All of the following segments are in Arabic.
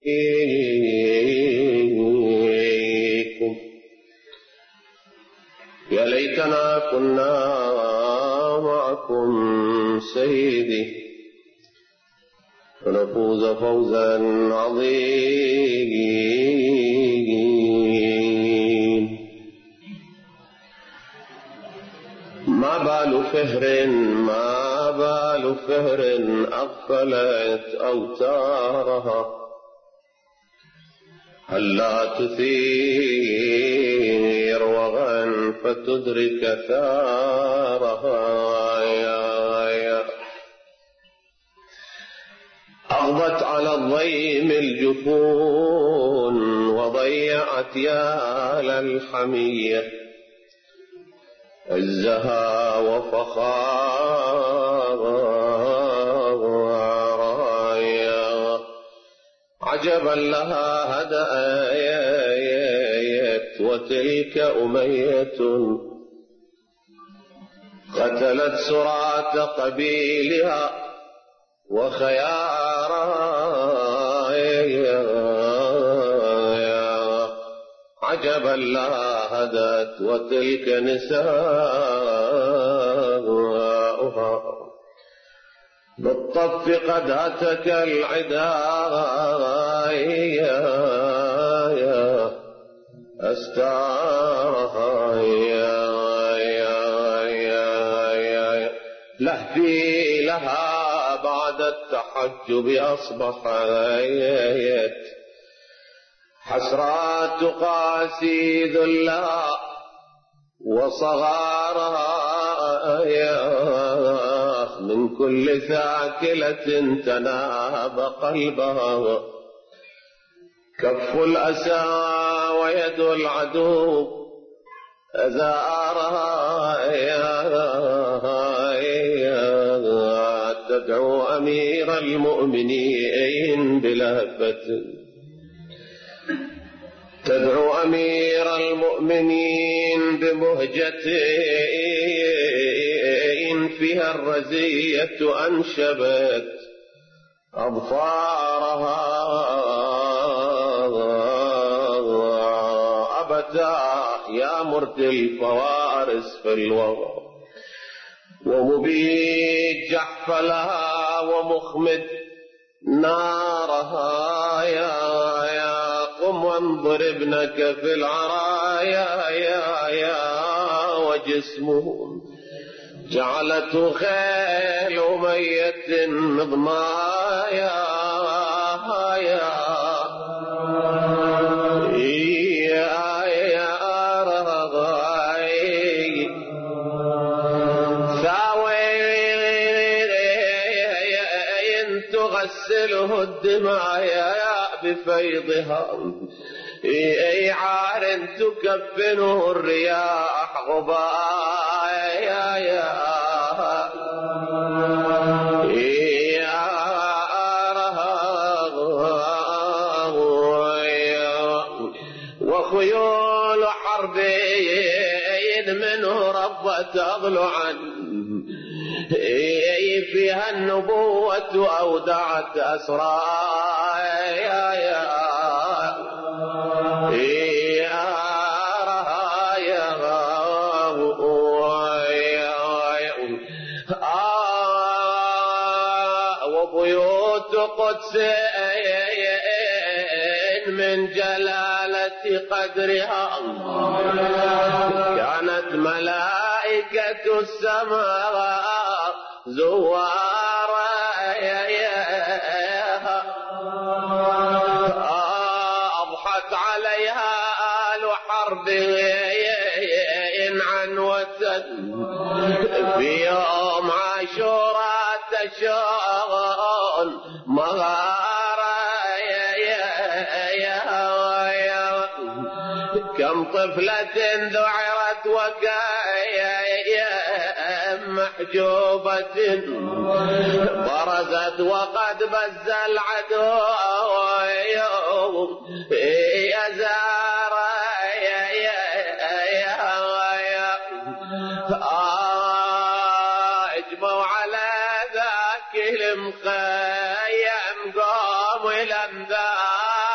يا ليتنا كنا معكم سيدي فنفوز فوزا عظيما. ما بال فهر أغفلت أوتارها، هلا تثير وغن فتدرك ثارها. أغضت على الضيم الجفون وضيعت يال الحمية عزها وفخارها. عجبا لها هدأت وتلك أمية قتلت سرعة قبيلها وخيارها. عجبا لها هدأت وتلك نساؤها بالطف قد هتك العداء أستارها. لهفي لها بعد التحجب أصبحت حسرات تقاسي ذلها وصغارها. من كل ثاكلة تناب قلبها كف الأسى ويد العدو أزارها. تدعو أمير المؤمنين بلهفة، تدعو أمير المؤمنين بمهجة فيها الرزية أنشبت أظفارها. أبتاه يا مرتي الفوارس في الوغى ومبيد جحفلها ومخمد نارها. يا قم وانظر ابنك في العرايا وجسمه جعلته خيل ميت مضمايا. تغسله الدماء بفيضها عار تكفنه الرياح غبايا. وخيول حربين منه ربة تغلو عنه فيها النبوة أودعت أسرايا. وبيوت قدس من جلالة قدرها كانت ملائكة السماء زوارا. أضحت عليها آل حرب عنوة في يوم عاشوراء تشون مغارة. كم طفلة ذعرت محجوبة برزت وقد بز العدو يزارا. اجمعوا على ذاك المخيم قوم الأمدار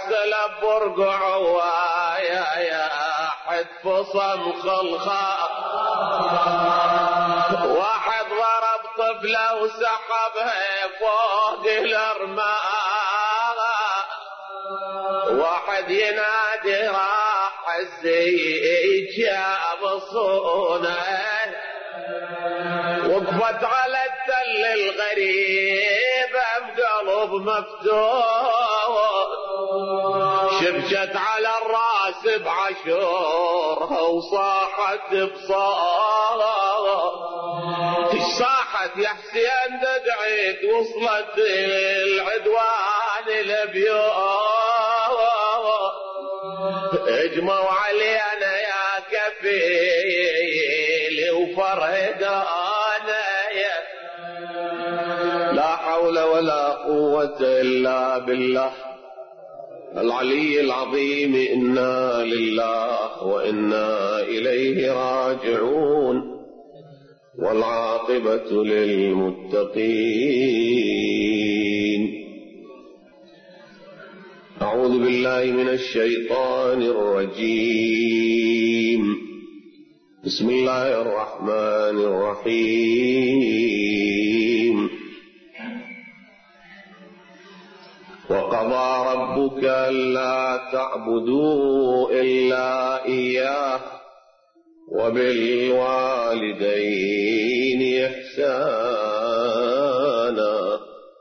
سلب برقع ويا حد فصم خلخاء، واحد ضرب طفله وسحبها فوق الارماء، واحد ينادي راح الزيج جاب صونه، وقفت على التل الغريب بقلب مفتوح، شبشت على الراس بعشورها وصاحت بصوت، صاحت يا حسين دقعت وصلت العدوان البيوت، اجمعوا علينا يا كفيلي وفرهدانا، لا حول ولا قوة إلا بالله العلي العظيم. إنا لله وإنا إليه راجعون، والعاقبة للمتقين. أعوذ بالله من الشيطان الرجيم. بسم الله الرحمن الرحيم. وقضى ربك ألا تعبدوا إلا إياه وبالوالدين إحسانا،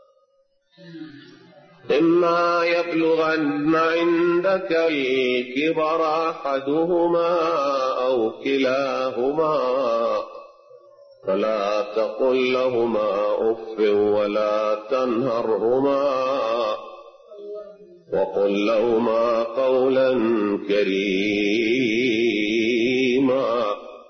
إما يبلغن عندك الكبر أحدهما أو كلاهما فلا تقل لهما أف ولا تنهرهما وقل لهما قولا كريما،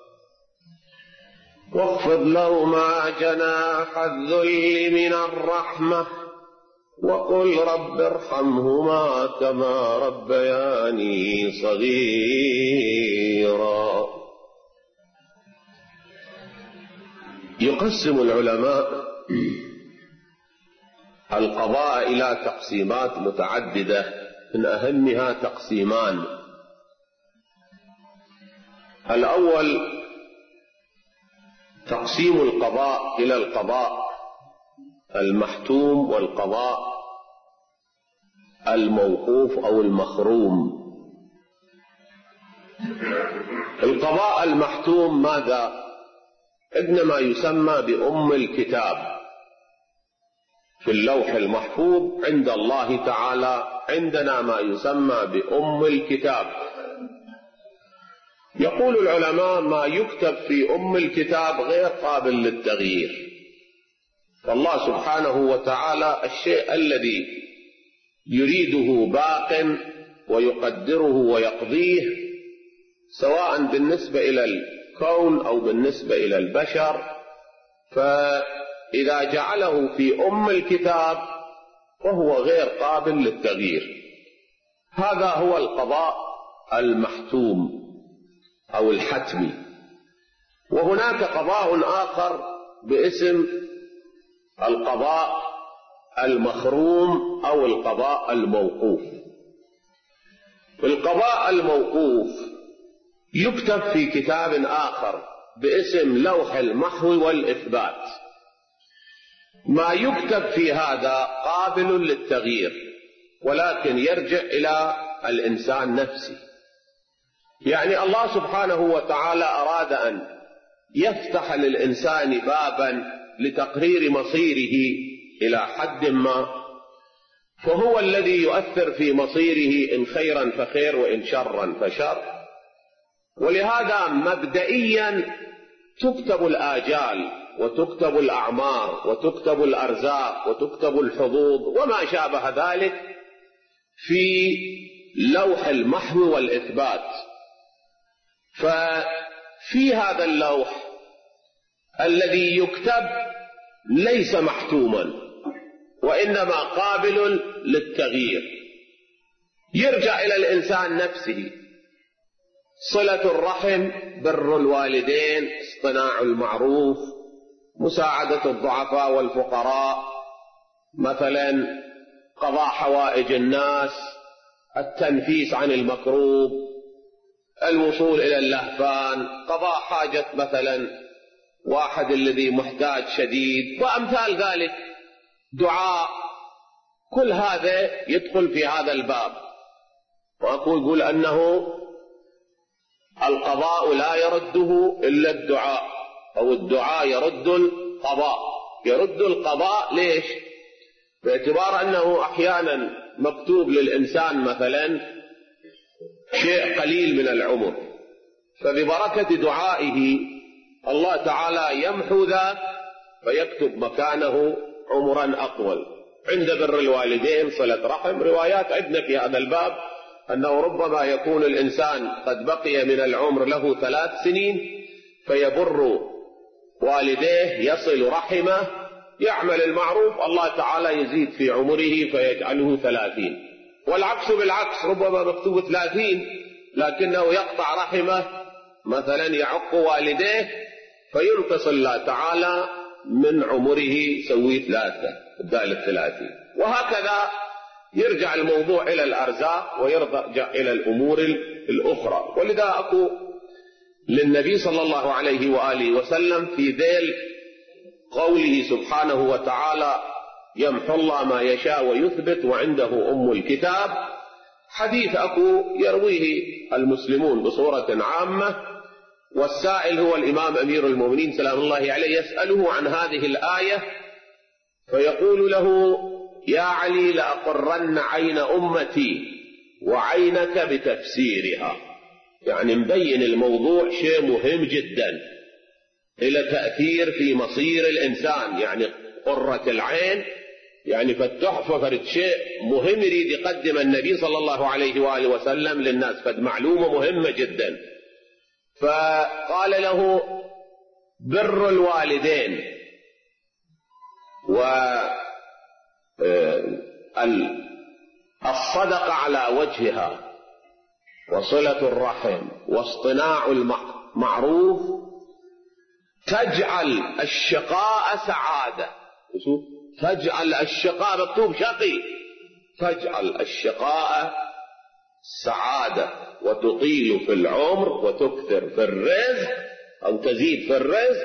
واخفض لهما جناح الذل من الرحمة وقل رب ارحمهما كما ربياني صغيرا. يقسم العلماء القضاء إلى تقسيمات متعددة، من أهمها تقسيمان. الأول تقسيم القضاء إلى القضاء المحتوم والقضاء الموقوف أو المخروم. القضاء المحتوم ماذا؟ إنما يسمى بأم الكتاب في اللوح المحفوظ عند الله تعالى، عندنا ما يسمى بأم الكتاب. يقول العلماء ما يكتب في أم الكتاب غير قابل للتغيير، فالله سبحانه وتعالى الشيء الذي يريده باق ويقدره ويقضيه، سواء بالنسبة إلى الكون أو بالنسبة إلى البشر، فإذا جعله في أم الكتاب فهو غير قابل للتغيير. هذا هو القضاء المحتوم أو الحتمي. وهناك قضاء آخر باسم القضاء المخروم أو القضاء الموقوف. القضاء الموقوف يكتب في كتاب آخر باسم لوح المحو والإثبات. ما يكتب في هذا قابل للتغيير، ولكن يرجع إلى الإنسان نفسه. يعني الله سبحانه وتعالى أراد أن يفتح للإنسان بابا لتقرير مصيره إلى حد ما، فهو الذي يؤثر في مصيره، إن خيرا فخير وإن شرا فشر. ولهذا مبدئيا تكتب الآجال وتكتب الأعمار وتكتب الأرزاق وتكتب الحظوظ وما شابه ذلك في لوح المحو والإثبات. ففي هذا اللوح الذي يكتب ليس محتوما، وإنما قابل للتغيير. يرجع إلى الإنسان نفسه، صلة الرحم، بر الوالدين، اصطناع المعروف، مساعدة الضعفاء والفقراء، مثلا قضاء حوائج الناس، التنفيس عن المكروب، الوصول إلى اللهفان، قضاء حاجة مثلا واحد الذي محتاج شديد وأمثال ذلك، دعاء، كل هذا يدخل في هذا الباب. وأقول أنه القضاء لا يرده إلا الدعاء، أو الدعاء يرد القضاء. يرد القضاء ليش؟ باعتبار أنه أحيانا مكتوب للإنسان مثلا شيء قليل من العمر، فببركة دعائه الله تعالى يمحو ذاك فيكتب مكانه عمرا أطول. عند بر الوالدين، صلة رحم، روايات عندنا في هذا الباب أنه ربما يكون الإنسان قد بقي من العمر له 3 سنين فيبر والديه، يصل رحمه، يعمل المعروف، الله تعالى يزيد في عمره فيجعله 30. والعكس بالعكس، ربما مكتوب 30 لكنه يقطع رحمه مثلا، يعق والديه فينقص الله تعالى من عمره سوي 30. وهكذا يرجع الموضوع إلى الأرزاق ويرجع إلى الأمور الأخرى. ولذا أقول للنبي صلى الله عليه وآله وسلم في ذيل قوله سبحانه وتعالى يمحو الله ما يشاء ويثبت وعنده أم الكتاب، حديث أكو يرويه المسلمون بصورة عامة، والسائل هو الإمام أمير المؤمنين سلام الله عليه، يسأله عن هذه الآية فيقول له يا علي لأقرن عين أمتي وعينك بتفسيرها. يعني مبين الموضوع شيء مهم جدا إلى تأثير في مصير الإنسان، يعني قرة العين، يعني فتحفة فرد شيء مهم يريد يقدم النبي صلى الله عليه وآله وسلم للناس، فد معلومة مهمة جدا. فقال له بر الوالدين والصدقة على وجهها وصلة الرحم واصطناع المعروف تجعل الشقاء سعادة. تجعل الشقاء، مكتوب شقي، تجعل الشقاء سعادة وتطيل في العمر وتكثر في الرزق أو تزيد في الرزق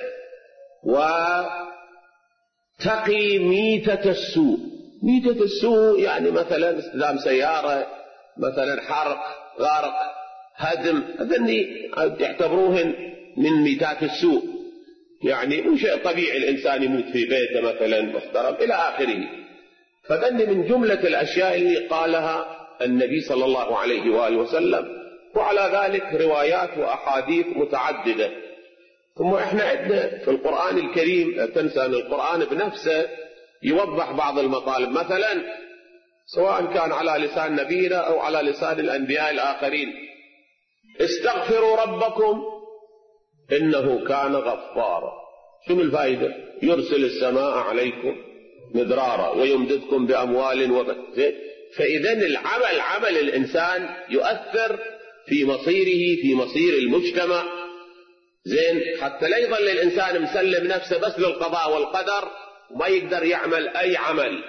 وتقي ميتة السوء. ميتة السوء يعني مثلا استخدام سيارة، مثلا حرق، غرق، هدم، هذني يعتبروهن من ميتات السوء، يعني مو شيء طبيعي الإنسان يموت في بيته مثلا محترم إلى آخره. فذني من جملة الأشياء اللي قالها النبي صلى الله عليه وآله وسلم، وعلى ذلك روايات وأحاديث متعددة. ثم إحنا عندنا في القرآن الكريم، لا تنسى أن القرآن بنفسه يوضح بعض المطالب، مثلا سواء كان على لسان نبينا أو على لسان الأنبياء الآخرين، استغفروا ربكم إنه كان غفارا. شو الفائدة؟ يرسل السماء عليكم مدرارا ويمددكم بأموال وبنين. فإذا العمل، عمل الإنسان يؤثر في مصيره، في مصير المجتمع، زين، حتى لا يظل الإنسان مسلم نفسه بس للقضاء والقدر وما يقدر يعمل أي عمل.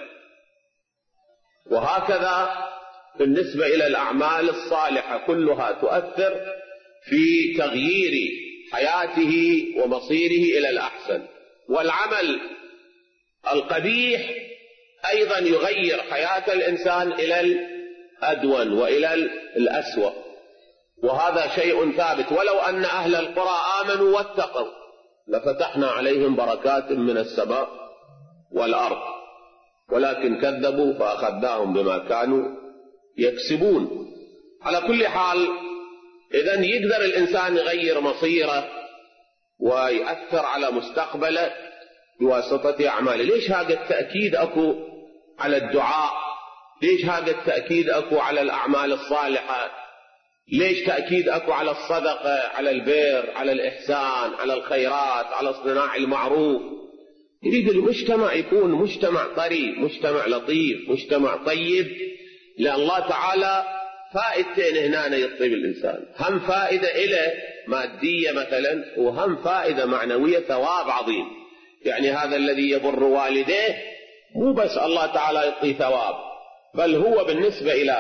وهكذا بالنسبة إلى الأعمال الصالحة كلها تؤثر في تغيير حياته ومصيره إلى الأحسن، والعمل القبيح أيضا يغير حياة الإنسان إلى الأدون وإلى الأسوأ، وهذا شيء ثابت. ولو أن أهل القرى آمنوا واتقوا لفتحنا عليهم بركات من السماء والأرض، ولكن كذبوا فأخذناهم بما كانوا يكسبون. على كل حال، إذن يقدر الإنسان يغير مصيره ويأثر على مستقبله بواسطة أعماله. ليش هذا التأكيد أكو على الدعاء؟ ليش هذا التأكيد أكو على الأعمال الصالحة؟ ليش تأكيد أكو على الصدقة، على البر، على الإحسان، على الخيرات، على صناع المعروف؟ يريد المجتمع يكون مجتمع طري، مجتمع لطيف، مجتمع طيب، لأن الله تعالى فائدتين هنا يطيب الإنسان، هم فائدة إلى مادية مثلا، وهم فائدة معنوية، ثواب عظيم. يعني هذا الذي يبر والديه مو بس الله تعالى يعطيه ثواب، بل هو بالنسبة إلى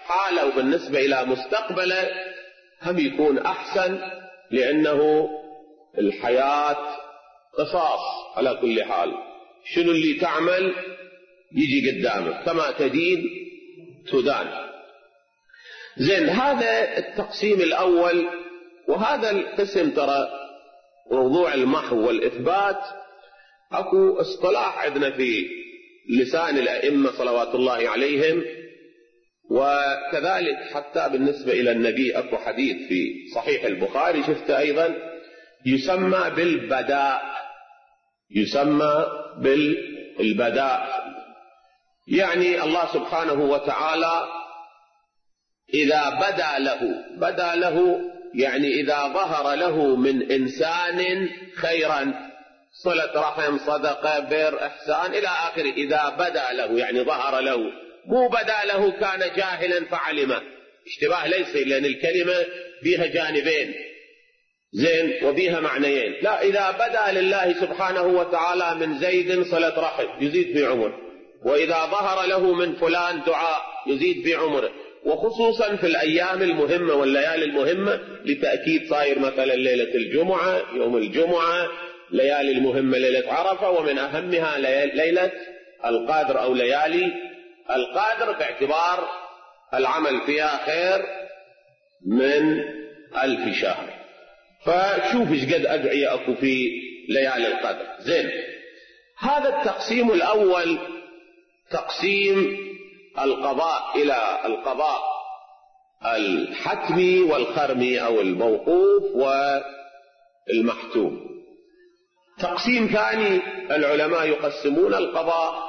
حاله وبالنسبة إلى مستقبله هم يكون أحسن، لأنه الحياة قصاص على كل حال. شنو اللي تعمل يجي قدامك، كما تدين تدان. زين، هذا التقسيم الأول. وهذا القسم ترى موضوع المحو والإثبات أكو اصطلاح عندنا في لسان الأئمة صلوات الله عليهم، وكذلك حتى بالنسبة إلى النبي أكو حديث في صحيح البخاري شفت أيضا يسمى بالبداء، يسمى بالبداء. يعني الله سبحانه وتعالى إذا بدا له يعني إذا ظهر له من إنسان خيرا، صلة رحم، صدقة، بر، إحسان إلى آخره، إذا بدا له يعني ظهر له، مو بدا له كان جاهلا فعلمه، اشتباه ليس، لأن الكلمة بيها جانبين زين وبيها معنيين. لا، إذا بدا لله سبحانه وتعالى من زيد صلة رحم يزيد في عمره، وإذا ظهر له من فلان دعاء يزيد في عمره، وخصوصا في الأيام المهمة والليالي المهمة، لتأكيد صاير مثلا ليلة الجمعة، يوم الجمعة، ليالي المهمة ليلة عرفة، ومن أهمها ليلة القدر أو ليالي القدر، باعتبار العمل فيها خير من 1000 شهر. فشوف ايش قد أدعية أكو في ليالي القدر. زين، هذا التقسيم الأول تقسيم القضاء إلى القضاء الحتمي والخرمي أو الموقوف والمحتوم. تقسيم ثاني، العلماء يقسمون القضاء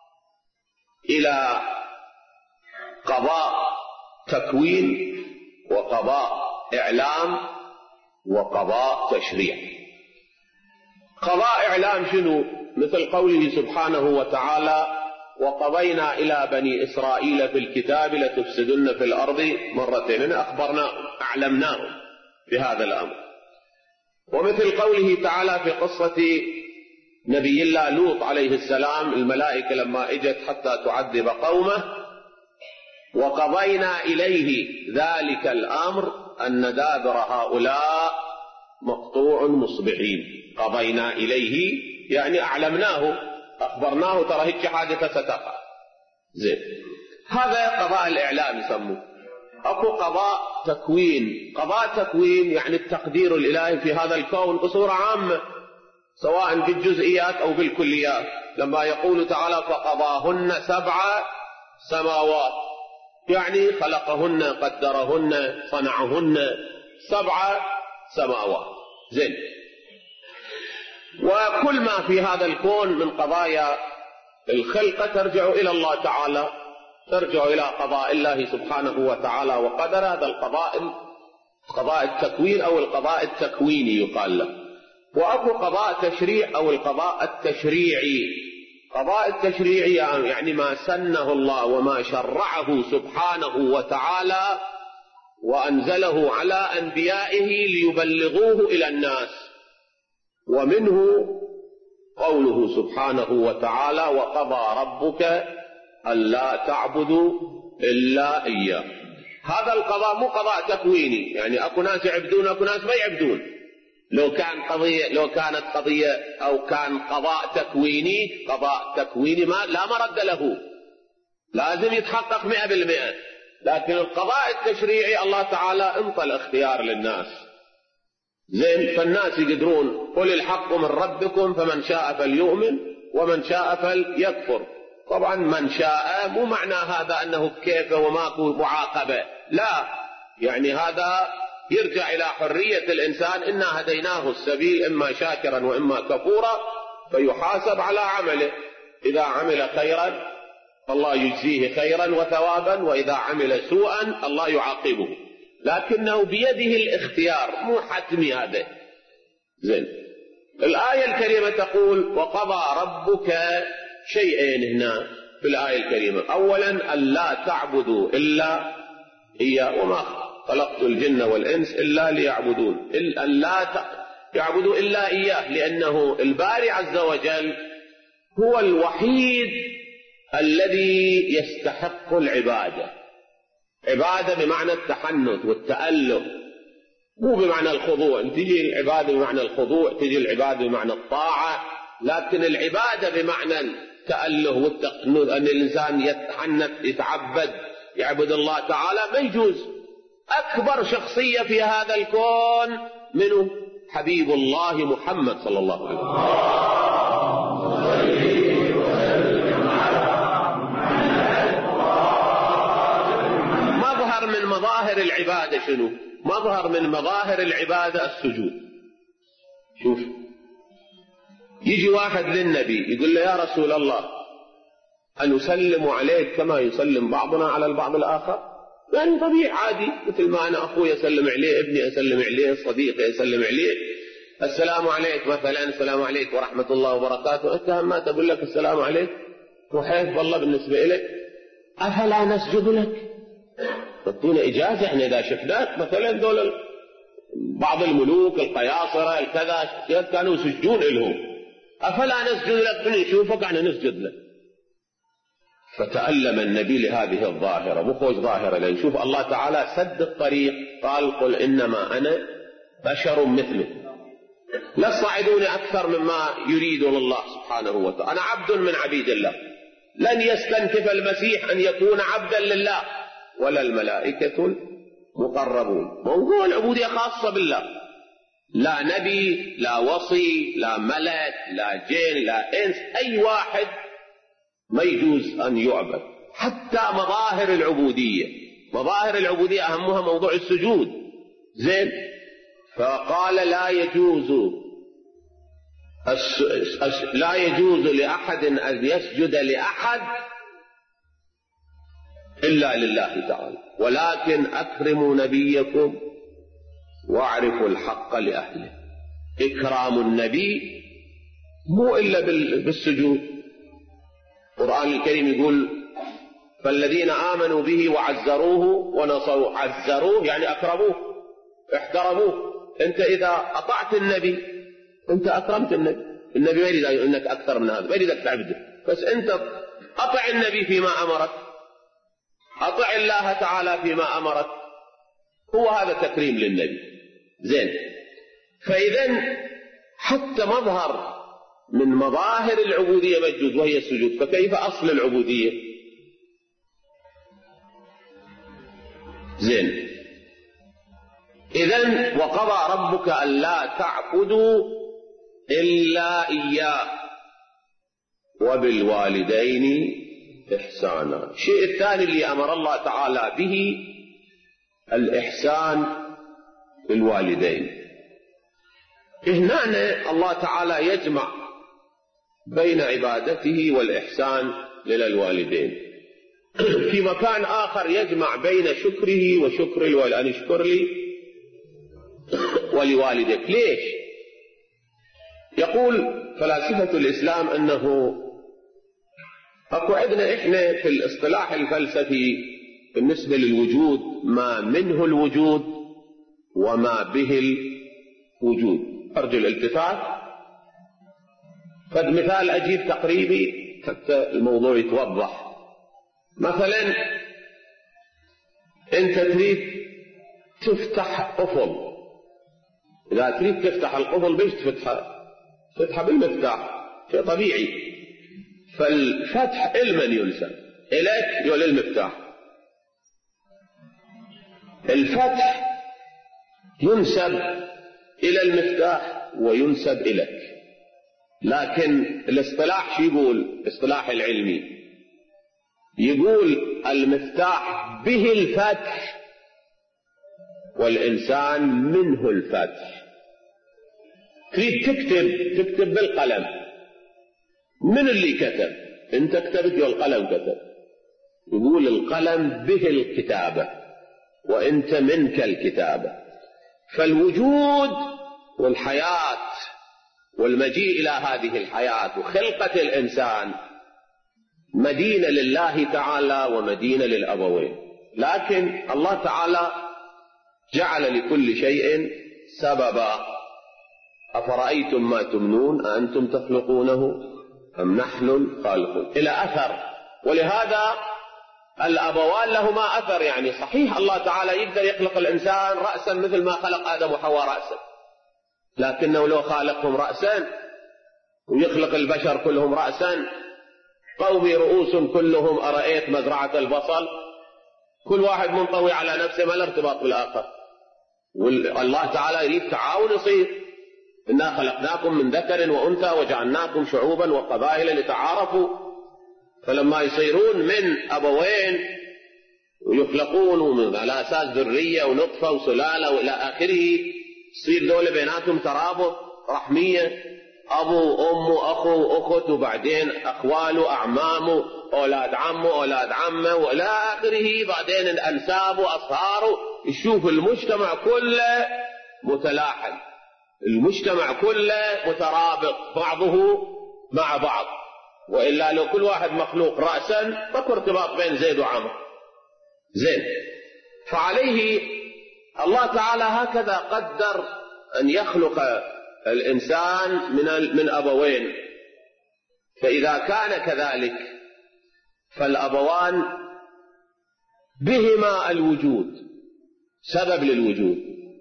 إلى قضاء تكوين وقضاء إعلام وقضاء تشريع. قضاء إعلام شنو؟ مثل قوله سبحانه وتعالى: وقضينا إلى بني إسرائيل في الكتاب لتفسدن في الأرض مرتين، أخبرناهم أعلمناهم بهذا الأمر. ومثل قوله تعالى في قصة نبي الله لوط عليه السلام، الملائكة لما اجت حتى تعذب قومه: وقضينا إليه ذلك الأمر أن دابر هؤلاء مقطوع مصبحين. قضينا إليه يعني أعلمناه، أخبرناه ترى هيك حادثة ستقع. زين، هذا قضاء الإعلام يسموه. أكو قضاء تكوين. قضاء تكوين يعني التقدير الإلهي في هذا الكون بصورة عامة، سواء بالجزئيات أو بالكليات. لما يقول تعالى: فقضاهن 7 سماوات، يعني خلقهن، قدرهن، صنعهن 7 سماوات. زين، وكل ما في هذا الكون من قضايا الخلقة ترجع إلى الله تعالى، ترجع إلى قضاء الله سبحانه وتعالى وقدر. هذا القضاء قضاء التكوين أو القضاء التكويني يقال له. وأكو قضاء تشريع أو القضاء التشريعي. قضاء التشريعي يعني ما سنه الله وما شرعه سبحانه وتعالى وأنزله على أنبيائه ليبلغوه إلى الناس. ومنه قوله سبحانه وتعالى: وقضى ربك ألا تعبدوا إلا إياه. هذا القضاء مو قضاء تكويني، يعني أكو ناس يعبدون أكو ناس ما يعبدون. لو كانت قضية أو كان قضاء تكويني، قضاء تكويني لا مرد له، لازم يتحقق 100%. لكن القضاء التشريعي الله تعالى انطى الاختيار للناس. زين، فالناس يقدرون: قل الحق من ربكم فمن شاء فليؤمن ومن شاء فليكفر. طبعا من شاء مو معنى هذا أنه كيف وماكو معاقبة، لا، يعني هذا يرجع إلى حرية الإنسان. إنا هديناه السبيل إما شاكرا وإما كفورا، فيحاسب على عمله. إذا عمل خيرا الله يجزيه خيرا وثوابا، وإذا عمل سوءا الله يعاقبه، لكنه بيده الاختيار، مو حتمي هذا. زين، الآية الكريمة تقول: وقضى ربك شيئين هنا في الآية الكريمة. أولا: ألا تعبدوا إلا إياه، وما خلقت الجن والإنس إلا ليعبدون. ألا يعبدوا إلا إياه، لأنه الباري عز وجل هو الوحيد الذي يستحق العبادة. عبادة بمعنى التحنث والتأله، مو بمعنى الخضوع. تجي العبادة بمعنى الخضوع، تجي العبادة بمعنى الطاعة، لكن العبادة بمعنى التأله والتقنط، أن الإنسان يتحنث يتعبد يعبد الله تعالى، ما يجوز. أكبر شخصية في هذا الكون منه حبيب الله محمد صلى الله عليه وسلم. مظهر من مظاهر العبادة شنو؟ مظهر من مظاهر العبادة السجود. شوف، يجي واحد للنبي يقول له: يا رسول الله، أن يسلم عليك كما يسلم بعضنا على البعض الآخر؟ يعني طبيعي عادي، مثل ما أنا أخوي أسلم عليه، ابني أسلم عليه، صديقي أسلم عليه، السلام عليك مثلا، السلام عليك ورحمة الله وبركاته. أنت ما تقول لك السلام عليك وحيث والله بالنسبة إليك، أفلا نسجد لك؟ تعطينا إجازة احنا إذا شفناك مثلا دول بعض الملوك القياصرة الكذا كانوا يسجدون لهم، أفلا نسجد لك؟ نشوفك احنا نسجد لك. فتألم النبي لهذه الظاهرة، مو خوش ظاهرة، لأن شوف الله تعالى سد الطريق، قال: قل إنما أنا بشر مثلكم لا تصعدون أكثر مما يريد الله سبحانه وتعالى، أنا عبد من عبيد الله. لن يستنكف المسيح أن يكون عبدا لله ولا الملائكة مقربون. موضوع العبودية خاصة بالله، لا نبي لا وصي لا ملك لا جن لا إنس، أي واحد ما يجوز أن يعبد. حتى مظاهر العبودية، مظاهر العبودية أهمها موضوع السجود. زين، فقال: لا يجوز لأحد أن يسجد لأحد إلا لله تعالى، ولكن أكرموا نبيكم واعرفوا الحق لأهله. إكرام النبي مو إلا بالسجود. القرآن الكريم يقول: فالذين آمنوا به وعزروه ونصروه. عزروه يعني أكرموه احترموه. أنت إذا أطعت النبي أنت أكرمت النبي. النبي ما يريد أنك أكثر من هذا، ما يريدك تعبده، بس أنت أطع النبي فيما أمرك، أطع الله تعالى فيما أمرك، هو هذا تكريم للنبي. زين، فإذا حتى مظهر من مظاهر العبودية مجد وهي السجود، فكيف أصل العبودية؟ زين، إذن وقضى ربك ألا تعبدوا إلا إياه وبالوالدين إحسانا. الشيء الثاني اللي أمر الله تعالى به الإحسان بالوالدين. هنا الله تعالى يجمع بين عبادته والإحسان للوالدين. في مكان آخر يجمع بين شكره وشكر الوالد، أن اشكر لي ولوالدك. ليش؟ يقول فلاسفة الإسلام أنه أكو عندنا إحنا في الاصطلاح الفلسفي بالنسبة للوجود ما منه الوجود وما به الوجود. أرجو الالتفات. قد مثال أجيب تقريبي حتى الموضوع يتوضح. مثلا أنت تريد تفتح قفل، إذا تريد تفتح القفل بيش تفتحها بالمفتاح، شيء طبيعي. فالفتح لمن ينسب؟ إليك ولا المفتاح؟ الفتح ينسب إلى المفتاح وينسب إليك، لكن الاصطلاح شو يقول؟ الاصطلاح العلمي يقول المفتاح به الفتح والإنسان منه الفتح. تريد تكتب بالقلم، من اللي كتب؟ انت كتبت والقلم كتب. يقول القلم به الكتابة وانت منك الكتابة. فالوجود والحياة والمجيء إلى هذه الحياة وخلقة الإنسان مدينة لله تعالى ومدينة للأبوين، لكن الله تعالى جعل لكل شيء سببا. أفرأيتم ما تمنون أأنتم تخلقونه أم نحن الخالقون، إلى أثر. ولهذا الأبوان لهما أثر. يعني صحيح الله تعالى يقدر يخلق الإنسان رأسا مثل ما خلق آدم وحواء رأسا، لكنه لو خالقهم رأسا ويخلق البشر كلهم رأسا، قومي رؤوس كلهم أرأيت مزرعة البصل، كل واحد منطوي على نفسه ما الارتباط بالآخر. والله تعالى يريد تعاون يصير، إنا خلقناكم من ذكر وأنثى وجعلناكم شعوبا وقبائل لتعارفوا. فلما يصيرون من أبوين ويخلقون من على أساس ذرية ونطفة وسلالة وإلى آخره، يصير دول بيناتهم ترابط رحمية، أبو وأم وأخو وأخت، وبعدين أخوال وأعمام أولاد عم وأولاد عمة وإلى آخره، بعدين الأنساب وأصهار. يشوف المجتمع كله متلاحم، المجتمع كله مترابط بعضه مع بعض، وإلا لو كل واحد مخلوق رأسا فكر ارتباط بين زيد وعمر زين. فعليه الله تعالى هكذا قدر أن يخلق الإنسان من أبوين. فإذا كان كذلك فالأبوان بهما الوجود، سبب للوجود،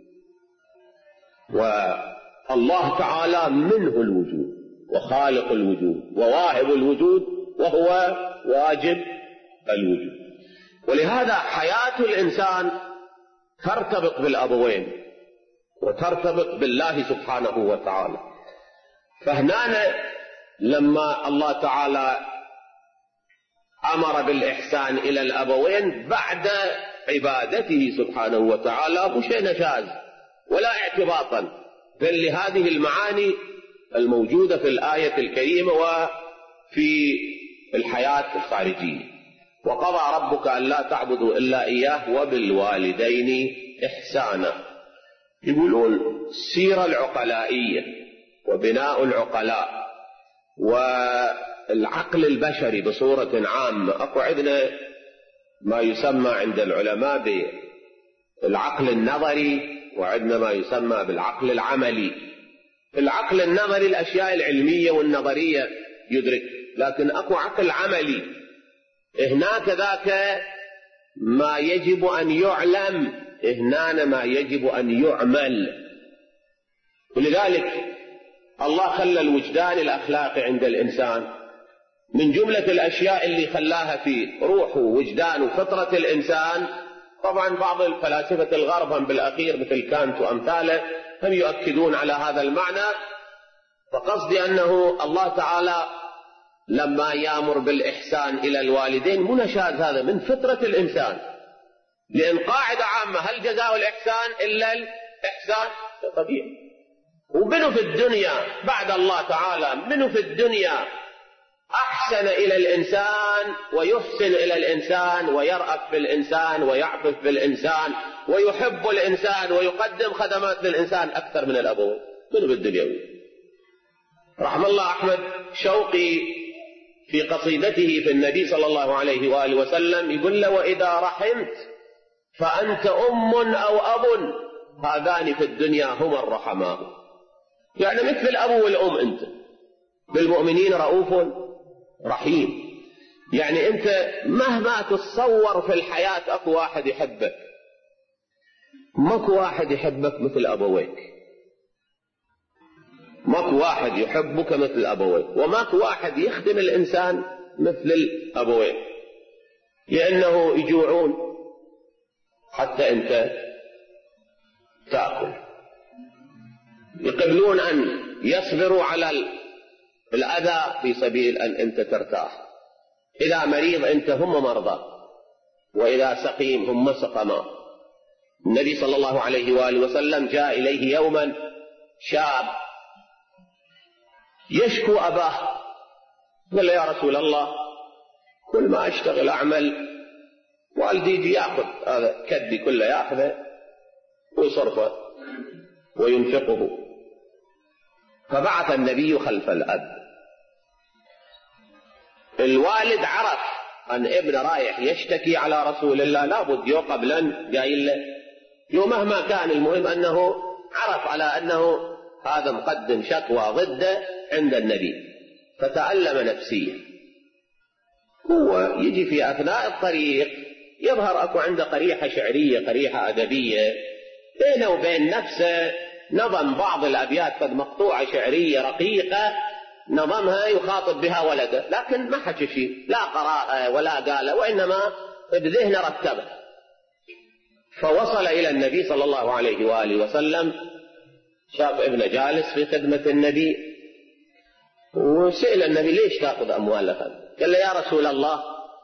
والله تعالى منه الوجود وخالق الوجود وواهب الوجود وهو واجب الوجود. ولهذا حياة الإنسان ترتبط بالأبوين وترتبط بالله سبحانه وتعالى. فهنا لما الله تعالى أمر بالإحسان إلى الأبوين بعد عبادته سبحانه وتعالى مش نشاز ولا اعتباطا، بل لهذه المعاني الموجودة في الآية الكريمة وفي الحياة الخارجية. وقضى ربك ألا تعبدوا إلا إياه وبالوالدين إحسانا. يقولون السيرة العقلائية وبناء العقلاء والعقل البشري بصورة عامة، أكو عندنا ما يسمى عند العلماء بالعقل النظري، وعندنا ما يسمى بالعقل العملي. العقل النظري الأشياء العلمية والنظرية يدرك، لكن أكو عقل عملي، هناك ذاك ما يجب أن يعلم، هنا ما يجب أن يعمل. ولذلك الله خلى الوجدان الأخلاقي عند الإنسان من جملة الأشياء اللي خلاها في روحه ووجدان وفطرة الإنسان. طبعا بعض الفلاسفة الغرب هم بالأخير مثل كانت وأمثاله هم يؤكدون على هذا المعنى. فقصدي أنه الله تعالى لما يأمر بالإحسان إلى الوالدين منشاز هذا من فطرة الإنسان، لأن قاعدة عامة هل جزاء الإحسان إلا الإحسان؟ طبيعي. ومنه في الدنيا بعد الله تعالى منه في الدنيا أحسن إلى الإنسان ويحسن إلى الإنسان ويرأف بالإنسان ويعطف بالإنسان ويحب الإنسان ويقدم خدمات للإنسان أكثر من الأبوين منه بالدنيا. رحم الله أحمد شوقي في قصيدته في النبي صلى الله عليه وآله وسلم يقول له: وإذا رحمت فأنت أم أو أب، هذان في الدنيا هما الرحماء. يعني مثل الأب والأم، أنت بالمؤمنين رؤوف رحيم. يعني أنت مهما تتصور في الحياة أكو واحد يحبك، ماكو واحد يحبك مثل أبويك، ماكو واحد يحبك مثل أبويك، وماكو واحد يخدم الإنسان مثل الأبوين، لأنه يجوعون حتى أنت تأكل، يقبلون أن يصبروا على الأذى في سبيل أن أنت ترتاح. إذا مريض أنت هم مرضى، وإذا سقيم هم سقما. النبي صلى الله عليه وآله وسلم جاء إليه يوما شاب يشكو أباه، قال له: يا رسول الله، كل ما أشتغل أعمل والدي يجي يأخذ هذا كدي كله، يأخذه ويصرفه وينفقه. فبعث النبي خلف الأب. الوالد عرف أن ابن رايح يشتكي على رسول الله، لابد يو قبلا قايل له يو مهما كان، المهم أنه عرف على أنه هذا مقدم شكوى ضده عند النبي، فتألم نفسيا هو يجي في أثناء الطريق يظهر أكو عنده قريحة شعرية قريحة أدبية بينه وبين نفسه، نظم بعض الأبيات قد مقطوعة شعرية رقيقة نظمها يخاطب بها ولده، لكن ما حكى شيء، لا قراءة ولا قال، وإنما بذهنه رتبه. فوصل إلى النبي صلى الله عليه وآله وسلم، شاف ابنه جالس في خدمة النبي وسئل النبي ليش تأخذ أموالها؟ قال له يا رسول الله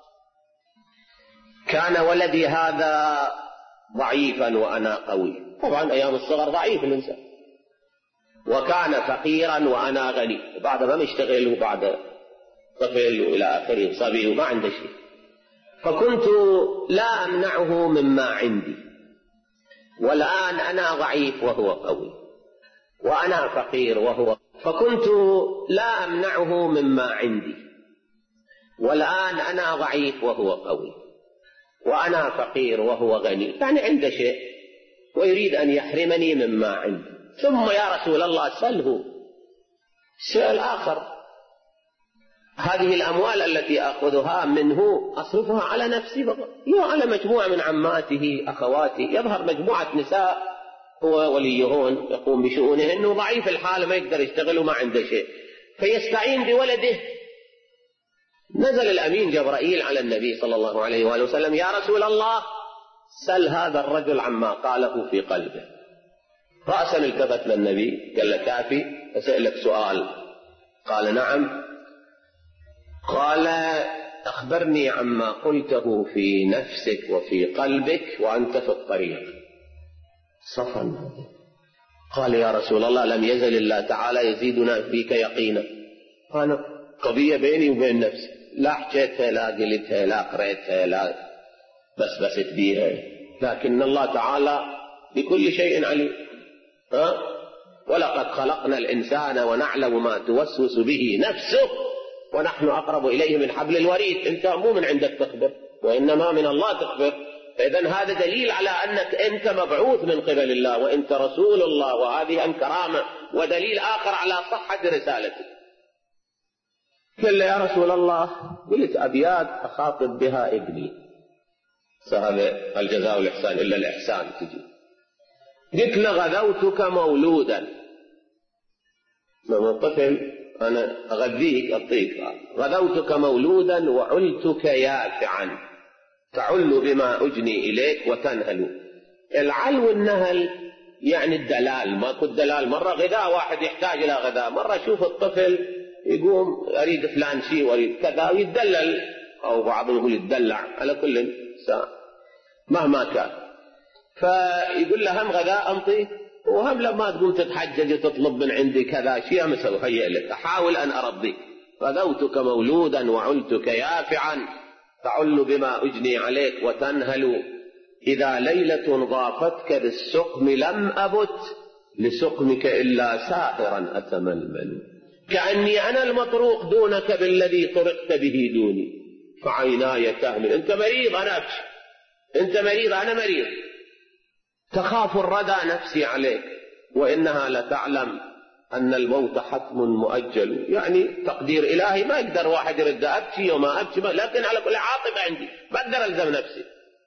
كان ولدي هذا ضعيفا وأنا قوي. طبعا أيام الصغر ضعيف الإنسان. وكان فقيرا وأنا غني، بعد ما يشتغل وبعد طفل وإلى آخره صبي وما عنده شيء. فكنت لا أمنعه مما عندي، والآن أنا ضعيف وهو قوي، وأنا فقير وهو، فكنت لا أمنعه مما عندي، والآن أنا ضعيف وهو قوي، وأنا فقير وهو غني، يعني عنده شيء ويريد أن يحرمني مما عندي. ثم يا رسول الله سأله سؤال آخر، هذه الأموال التي أخذها منه أصرفها على نفسي فقط، على مجموعة من عماته أخواته، يظهر مجموعة نساء هو وليهن يقوم بشؤونهن وضعيف الحال ما يقدر يشتغل وما عنده شيء، فيستعين بولده. نزل الأمين جبرائيل على النبي صلى الله عليه وآله وسلم، يا رسول الله سل هذا الرجل عما قاله في قلبه. رأسا التفت للنبي قال له كافي أسألك سؤال؟ قال نعم. قال أخبرني عما قلته في نفسك وفي قلبك وأنت في الطريق. صفا. قال يا رسول الله لم يزل الله تعالى يزيدنا فيك يقينا. قال قضية بيني وبين نفسي، لا حكيتها لا قلتها لا قريتها لا بس بيها، لكن الله تعالى بكل شيء عليم. ولقد خلقنا الإنسان ونعلم ما توسوس به نفسه ونحن أقرب إليه من حبل الوريد. أنت مو من عندك تخبر، وإنما من الله تخبر. فإذن هذا دليل على أنك أنت مبعوث من قبل الله وأنت رسول الله، وهذه الكرامة ودليل آخر على صحة رسالتك. قال له يا رسول الله قلت أبيات أخاطب بها ابني، هذا الجزاء والإحسان إلا الإحسان تجي. قلت له غذوتك مولودا، لما طفل أنا أغذيك أعطيك، غذوتك مولودا وعلتك يافعا، تعل بما أجني إليك وتنهل. العل والنهل يعني الدلال، ما كنت دلال مرة غذاء، واحد يحتاج إلى غذاء، مرة شوف الطفل يقوم أريد فلان شيء وأريد كذا ويتدلل، أو بعضهم يقول يتدلع على كل ساعة مهما كان. فيقول له هم غذاء أنطيه، وهم لما تقوم تتحجج وتطلب من عندي كذا شيء مسوي هيئ لك، أحاول أن أرضيك. غذوتك مولودا وعلتك يافعا تعل بما أجني عليك وتنهل. إذا ليلة ضافتك بالسقم لم أبت لسقمك إلا سائرا أتململ. كأني أنا المطروق دونك بالذي طرقت به دوني، فعيناي تهمل. أنت مريض أنا أبشر، أنت مريض أنا مريض، تخاف الردى نفسي عليك، وإنها لتعلم أن الموت حتم مؤجل. يعني تقدير إلهي ما يقدر واحد يرد أبكي وما أبكي، لكن على كل عاطفة عندي ما أقدر ألزم نفسي.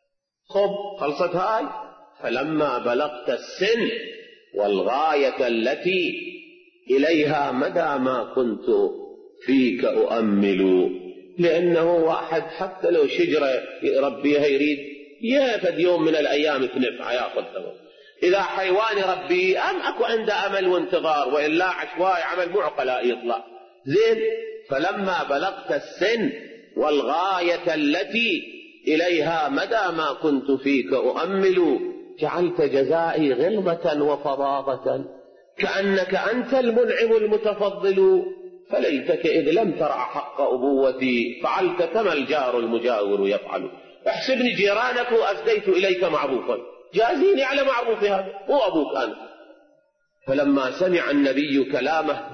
خلصت هاي. فلما بلغت السن والغاية التي إليها مدى ما كنت فيك أؤمل. لأنه واحد حتى لو شجرة يربيها يريد يافد يوم من الأيام تنفع ياخذ ثمن. إذا حيوان ربي أكو عنده أمل وانتظار، وإلا عشوائي عمل معقلاء يطلع زين. فلما بلغت السن والغاية التي إليها مدى ما كنت فيك أؤمل جعلت جزائي غلظة وفظاظة كأنك أنت المنعم المتفضل. فليتك إذ لم ترع حق أبوتي فعلت كما الجار المجاور يفعل. احسبني جيرانك وأسديت إليك معروفا، جازيني على معروف هذا، هو أبوك أنا. فلما سمع النبي كلامه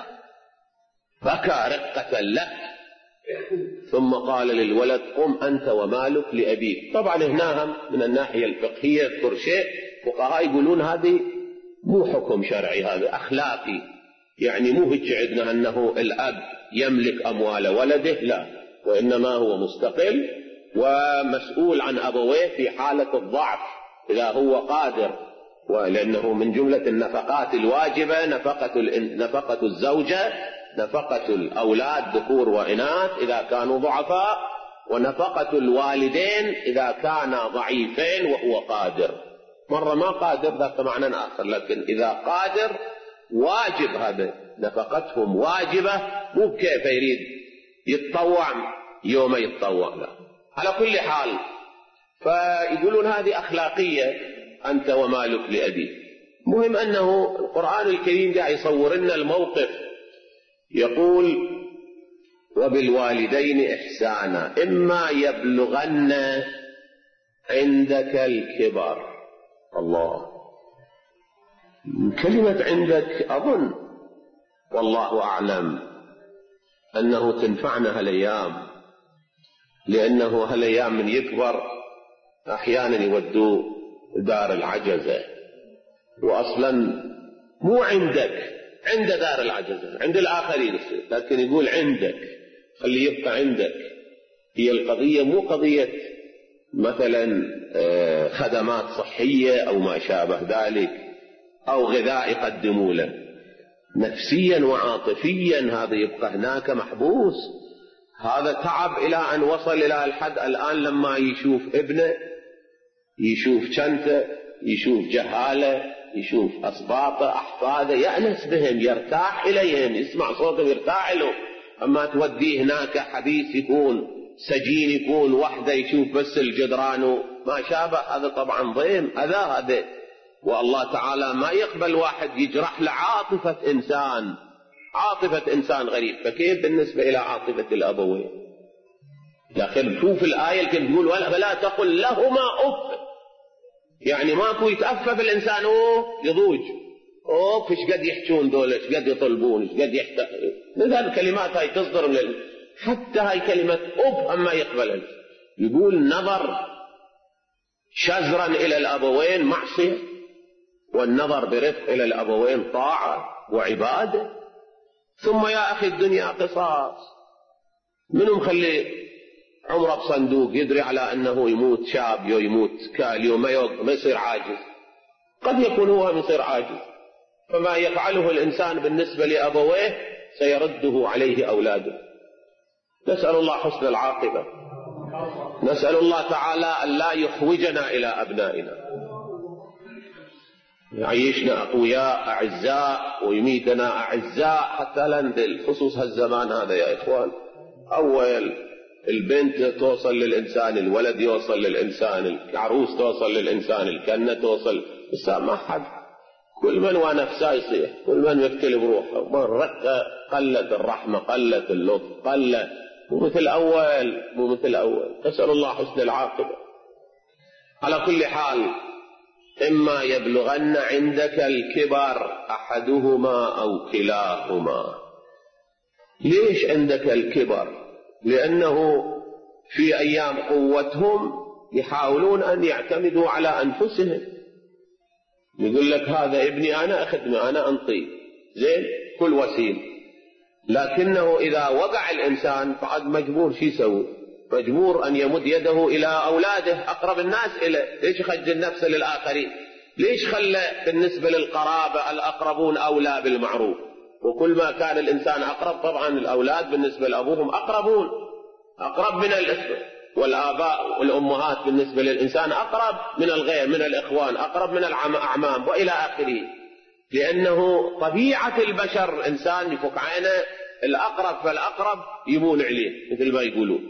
بكى رقة له، ثم قال للولد قم أنت ومالك لأبيك. طبعا هنا من الناحية الفقهية يذكر شيء، فقهاء يقولون هذه مو حكم شرعي، هذا أخلاقي، يعني مو هيك عندنا أنه الأب يملك أموال ولده، لا، وإنما هو مستقل ومسؤول عن أبويه في حالة الضعف إذا هو قادر، ولأنه من جملة النفقات الواجبة نفقة الزوجة، نفقة الأولاد ذكور وإناث إذا كانوا ضعفاء، ونفقة الوالدين إذا كانا ضعيفين وهو قادر. مرة ما قادر ذاك معنى آخر، لكن إذا قادر واجب، هذا نفقتهم واجبة، مو كيف يريد يتطوع يوم يتطوع لا. على كل حال فيقولون هذه أخلاقية أنت ومالك لأبيك. مهم أنه القرآن الكريم جاء يصور لنا الموقف، يقول وبالوالدين إحسانا إما يبلغن عندك الكبر. الله، كلمة عندك أظن والله أعلم أنه تنفعنا هالأيام، لأنه هالأيام من يكبر أحيانا يودوه دار العجزة، وأصلا مو عندك، عند دار العجزة عند الآخرين، لكن يقول عندك، خلي يبقى عندك. هي القضية مو قضية مثلا خدمات صحية أو ما شابه ذلك أو غذاء يقدموا له، نفسيا وعاطفيا هذا يبقى هناك محبوس. هذا تعب إلى أن وصل إلى الحد الآن لما يشوف ابنه، يشوف شنته، يشوف جهاله، يشوف أصباطه أحفاده، يأنس بهم، يرتاح إليهم، يسمع صوتهم يرتاح لهم. أما توديه هناك حبيس يكون، سجين يكون، وحده يشوف بس الجدران وما شابه، هذا طبعا ضيم أذى هذا. والله تعالى ما يقبل واحد يجرح لعاطفة إنسان، عاطفة إنسان غريب، فكيف بالنسبة إلى عاطفة الأبوين؟ لكن شوف الآية اللي تقول ولا تقل لهما أف، يعني ماكو يتأفف الإنسان يضوج أوف، إيش قد يحجون دول، إيش قد يطلبون، إيش قد يحتقرون. لذا الكلمات هاي تصدر من حتى هاي كلمة أف أما يقبلها. يقول نظر شزرا إلى الأبوين معصية، والنظر برفق إلى الأبوين طاعة وعبادة. ثم يا أخي الدنيا قصاص، منهم خلي عمره بصندوق يدري على أنه يموت شاب يو يموت كاليو ما يصير عاجز، قد يكون هو يصير عاجز، فما يفعله الإنسان بالنسبة لأبويه سيرده عليه أولاده. نسأل الله حسن العاقبة، نسأل الله تعالى أن لا يحوجنا إلى أبنائنا، يعيشنا أقوياء أعزاء ويميتنا أعزاء حتى لا نذل، خصوص هالزمان هذا يا إخوان. أول البنت توصل للإنسان، الولد يوصل للإنسان، العروس توصل للإنسان، الكنة توصل، بس ما حد، كل من ونفسه يصيح، كل من يفتل بروحه، من رقة قلت الرحمة، قلت اللطف، قلت، مو مثل أول، مو مثل أول. نسأل الله حسن العاقبة. على كل حال إما يبلغن عندك الكبر أحدهما أو كلاهما. ليش عندك الكبر؟ لأنه في أيام قوتهم يحاولون أن يعتمدوا على أنفسهم، يقول لك هذا ابني أنا أخدمه، أنا أنطيه زين كل وسيل، لكنه إذا وقع الإنسان فقد مجبور شي يسوي، مجبور أن يمد يده إلى أولاده أقرب الناس إليه. ليش يخجل نفسه للآخرين؟ ليش خلى بالنسبة للقرابة الأقربون أولى بالمعروف؟ وكل ما كان الإنسان أقرب طبعا الأولاد بالنسبة لأبوهم أقربون، أقرب من الأسرة، والآباء والأمهات بالنسبة للإنسان أقرب من الغير، من الإخوان، أقرب من الأعمام وإلى آخره. لأنه طبيعة البشر الإنسان يفك عينه الأقرب فالأقرب يمول عليه مثل ما يقولون،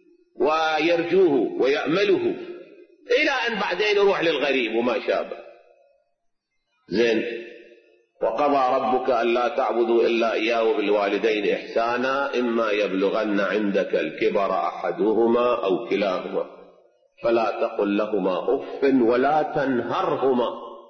ويرجوه ويأمله إلى أن بعدين يروح للغريب وما شابه. زين، وقضى ربك ألا تعبدوا إلا إياه بالوالدين إحسانا إما يبلغن عندك الكبر أحدهما أو كلاهما فلا تقل لهما أف ولا تنهرهما.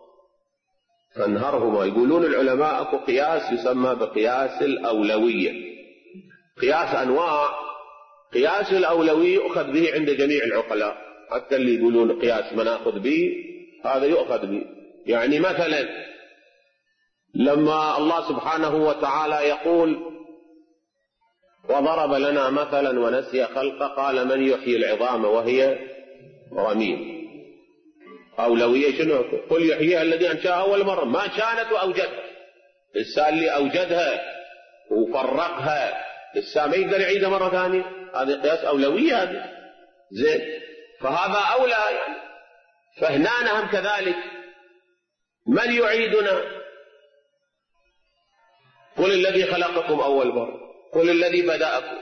تنهرهما، يقولون العلماء أكو قياس يسمى بقياس الأولوية، قياس أنواع. قياس الأولوية يؤخذ به عند جميع العقلاء، حتى اللي يقولون قياس ما نأخذ به هذا يؤخذ به. يعني مثلا لما الله سبحانه وتعالى يقول وضرب لنا مثلا ونسي خلقه قال من يحيي العظام وهي رميم. أولوية شنو؟ قل يحييها الذي أنشأها أول مرة، ما كانت وأوجدها. لسه اللي أوجدها وفرقها لسه ما يقدر يعيدها مرة ثانية، هذه قياس أولوية هذه. زين، فهذا أولى يعني. فهنا نهم كذلك من يعيدنا؟ قل الذي خلقكم أول مرة، قل الذي بدأكم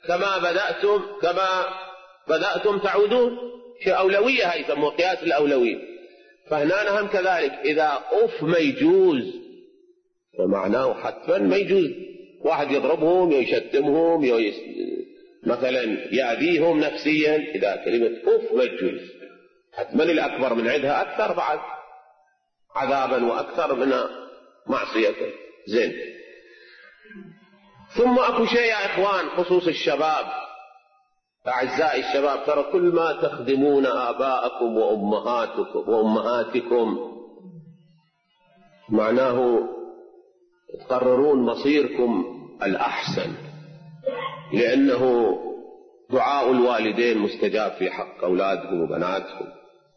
كما بدأتم تعودون. شيء أولوية، هاي يسموه قياس الأولوية. فهنا نهم كذلك إذا ما يجوز فمعناه حتما ما يجوز واحد يضربهم يشتمهم مثلا يأذيهم نفسيا. إذا كلمة ما يجوز حتما الأكبر من عندها أكثر بعد عذابا وأكثر من معصيته. زين، ثم أكو شيء يا إخوان خصوص الشباب. أعزائي الشباب، ترى كل ما تخدمون آباءكم وأمهاتكم معناه تقررون مصيركم الأحسن، لأنه دعاء الوالدين مستجاب في حق أولادهم وبناتهم.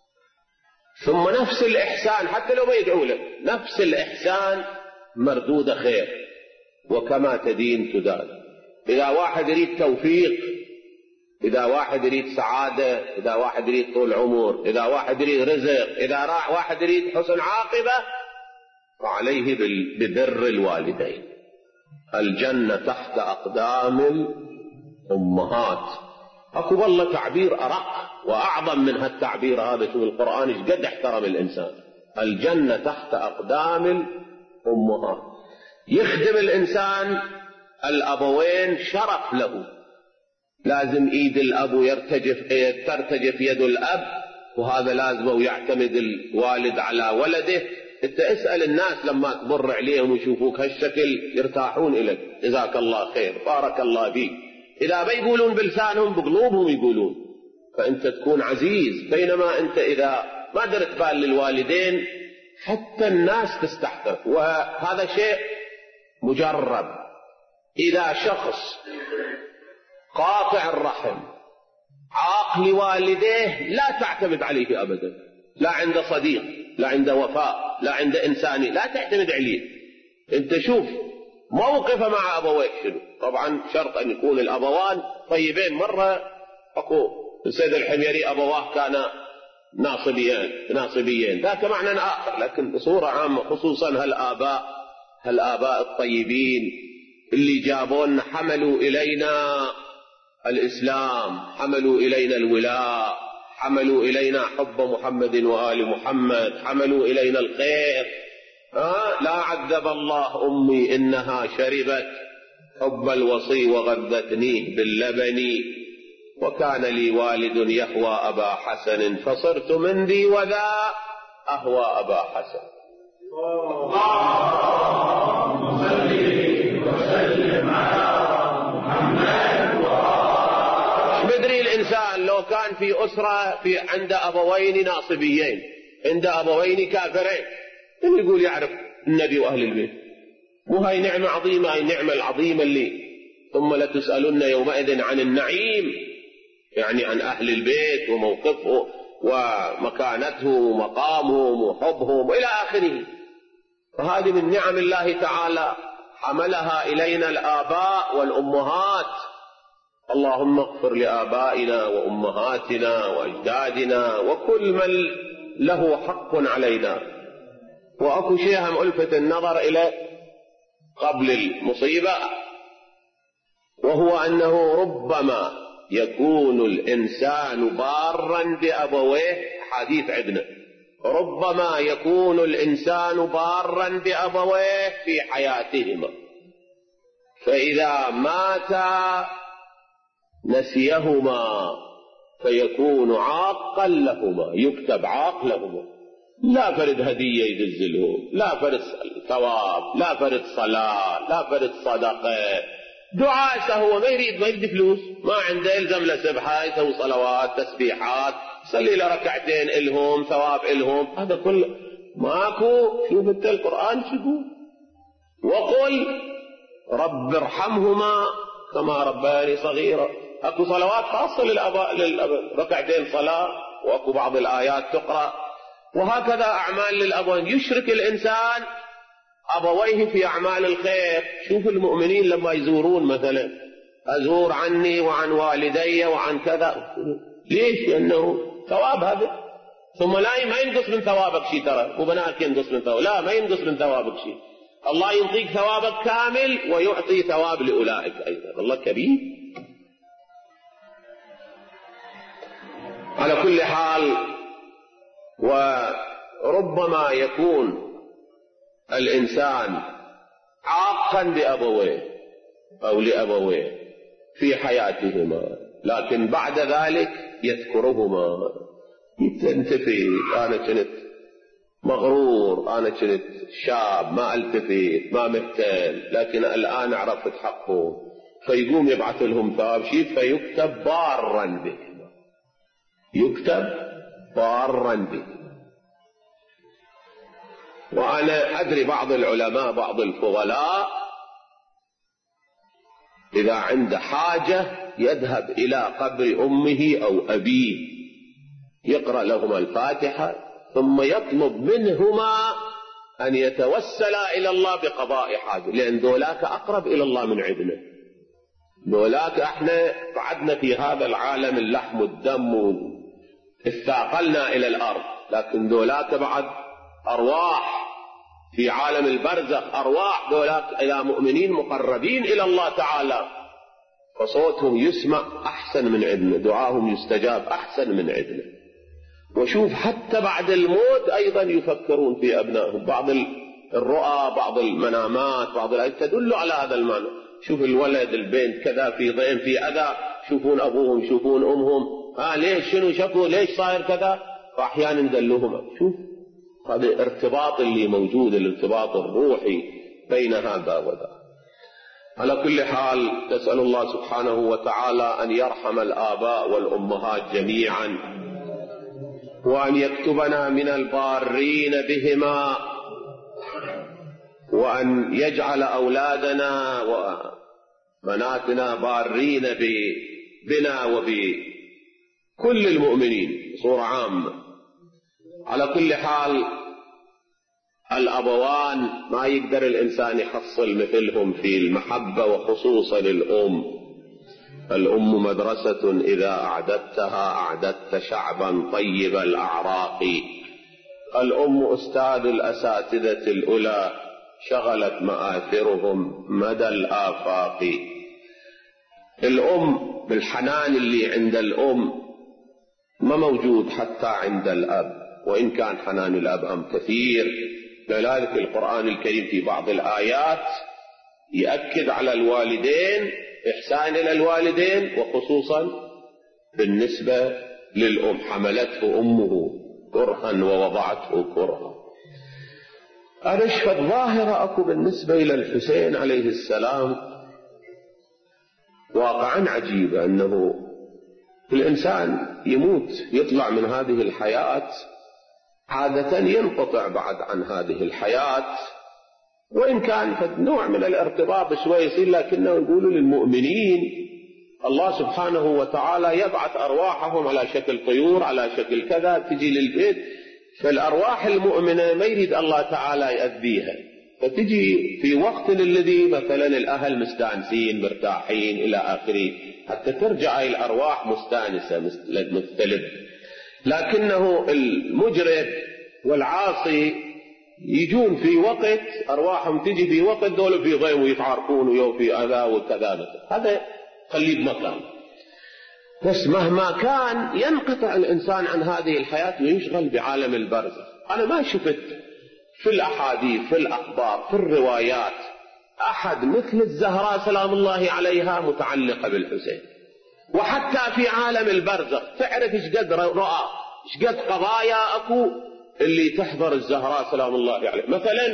ثم نفس الإحسان حتى لو ما يدعو لك، نفس الإحسان مردود خير، وكما تدين تدان. إذا واحد يريد توفيق، إذا واحد يريد سعادة، إذا واحد يريد طول عمر، إذا واحد يريد رزق، إذا واحد يريد حسن عاقبة، فعليه ببر الوالدين. الجنة تحت أقدام الأمهات. أكو والله تعبير أرق وأعظم من هالتعبير هذا. شوف القرآن إيش قد احترم الإنسان. الجنة تحت أقدام الأمهات. يخدم الإنسان الأبوين شرف له، لازم إيد الأب ترتجف يد الأب، وهذا لازم يعتمد الوالد على ولده. انت اسأل الناس لما تمر عليهم ويشوفوك هالشكل يرتاحون إليك، جزاك الله خير، بارك الله فيك. إذا ما يقولون بلسانهم بقلوبهم يقولون، فأنت تكون عزيز. بينما أنت إذا ما درت بال للوالدين حتى الناس تستحقر. وهذا شيء مجرب. إذا شخص قاطع الرحم عاق لوالديه لا تعتمد عليه أبدا، لا عنده صديق، لا عنده وفاء، لا عنده إنساني، لا تعتمد عليه. انت شوف موقفه مع أبويك شنو. طبعا شرط أن يكون الأبوان طيبين. مرة أكو السيد الحميري أبواه كان ناصبيين، ذاك معنى آخر، لكن بصورة عامة خصوصا هالآباء الطيبين اللي جابونا، حملوا إلينا الإسلام، حملوا إلينا الولاء، حملوا إلينا حب محمد وآل محمد، حملوا إلينا الخير. لا عذب الله أمي إنها شربت حب الوصي وغذتنيه باللبن، وكان لي والد يهوى أبا حسن فصرت من ذي وذا أهوى أبا حسن. اللهم صل وسلم على محمد. مدري الإنسان لو كان في أسرة عند أبوين ناصبيين، عند أبوين كافرين، اللي يقول يعرف النبي وأهل البيت. وهي نعمة عظيمة، هي النعمة العظيمة اللي ثم لتسألن يومئذ عن النعيم، يعني عن أهل البيت وموقفه ومكانته ومقامهم وحبهم وإلى آخره. فهذه من نعم الله تعالى حملها إلينا الآباء والأمهات. اللهم اغفر لآبائنا وأمهاتنا وأجدادنا وكل من له حق علينا. وأكو شيء هم ألفت النظر إلى قبل المصيبة، وهو أنه ربما يكون الإنسان بارا بأبويه. حديث عندنا ربما يكون الإنسان بارا بأبويه في حياتهما، فإذا مات نسيهما فيكون عاقا لهما، يكتب عاق لهما. لا فرد هدية يدزلهم، لا فرد ثواب، لا فرد صلاة، لا فرد صدقة، دعاء سهو. ما يريد فلوس، ما عنده يلزم له سبحة، يسوي صلوات تسبيحات، صلي له ركعتين إلهم ثواب إلهم. هذا كله ماكو. شوف انت القرآن شو يقول؟ وقل رب ارحمهما كما ربياني صغيرا. اكو صلوات خاصة للأباء ركعتين صلاة، واكو بعض الآيات تقرأ، وهكذا أعمال للأبوين. يشرك الإنسان أبويه في أعمال الخير. شوف المؤمنين لما يزورون مثلا، أزور عني وعن والدي وعن كذا، ليش؟ لأنه ثواب هذا، ثم لا ما ينقص من ثوابك شيء، ترى مو بناك ينقص من ثوابك، لا ما ينقص من ثوابك شيء، الله ينطيك ثوابك كامل ويعطي ثواب لأولئك أيضا، الله كريم. على كل حال، وربما يكون الإنسان عاقا بأبويه أو لأبويه في حياتهما، لكن بعد ذلك يذكرهما، ينتفي. أنا كنت مغرور، أنا كنت شاب ما التفت ما مهتم، لكن الآن عرفت حقه، فيقوم يبعث لهم ثواب شيء، فيكتب بارا به، يكتب بارا به. وأنا أدري بعض العلماء بعض الفضلاء إذا عنده حاجة يذهب إلى قبر أمه أو أبيه، يقرأ لهما الفاتحة، ثم يطلب منهما أن يتوسلا إلى الله بقضاء حاجة، لأن ذولاك أقرب إلى الله من عندنا. ذولاك احنا قعدنا في هذا العالم اللحم والدم استاقلنا إلى الأرض، لكن ذولاك بعد أرواح في عالم البرزخ، أرواح ذولاك إلى مؤمنين مقربين إلى الله تعالى، فصوتهم يسمع أحسن من عندنا، دعاهم يستجاب أحسن من عندنا. وشوف حتى بعد الموت أيضا يفكرون في أبنائهم، بعض الرؤى بعض المنامات بعض الآيات تدل على هذا المعنى. شوف الولد البنت كذا في ضيم في أذى، شوفون أبوهم شوفون أمهم، ليش شنو شافوا ليش صاير كذا، فأحيانا دلوهم. شوف هذا الارتباط اللي موجود، الارتباط الروحي بين هذا وذا. على كل حال، نسأل الله سبحانه وتعالى أن يرحم الآباء والأمهات جميعا، وأن يكتبنا من البارين بهما، وأن يجعل أولادنا وبناتنا بارين بنا وبكل المؤمنين بصورة عامة. على كل حال، الأبوان ما يقدر الإنسان يحصل مثلهم في المحبة، وخصوصا الأم مدرسة إذا أعددتها أعددت شعبا طيب الأعراق. الأم أستاذ الأساتذة الأولى، شغلت مآثرهم مدى الآفاق. الأم بالحنان اللي عند الأم ما موجود حتى عند الأب، وإن كان حنان الأب كثير. لذلك القرآن الكريم في بعض الآيات يؤكد على الوالدين، إحسان إلى الوالدين، وخصوصا بالنسبة للأم، حملته أمه كرها ووضعته كرها. أنا أشهد ظاهرة أكو بالنسبة إلى الحسين عليه السلام واقعا عجيبة، أنه الإنسان يموت يطلع من هذه الحياة، عادة ينقطع بعد عن هذه الحياة، وإن كان نوع من الارتباط شوي يصير، لكنه يقولوا للمؤمنين الله سبحانه وتعالى يبعث أرواحهم على شكل طيور على شكل كذا تجي للبيت، فالأرواح المؤمنة ما يريد الله تعالى يأذيها، فتجي في وقت الذي مثلا الأهل مستانسين مرتاحين إلى آخره، حتى ترجع الأرواح مستانسة مستلذ. لكنه المجرم والعاصي يجون في وقت أرواحهم تجي في وقت دول في ضيم ويتعاركون وفي أذى وكذا، هذا خليه بمكان. بس مهما كان ينقطع الإنسان عن هذه الحياة ويشغل بعالم البرزخ. أنا ما شفت في الأحاديث في الأخبار في الروايات أحد مثل الزهراء سلام الله عليها متعلقة بالحسين، وحتى في عالم البرزخ تعرف ايش قد رأى ايش قد قضايا أكو اللي تحضر الزهراء سلام الله عليه. مثلا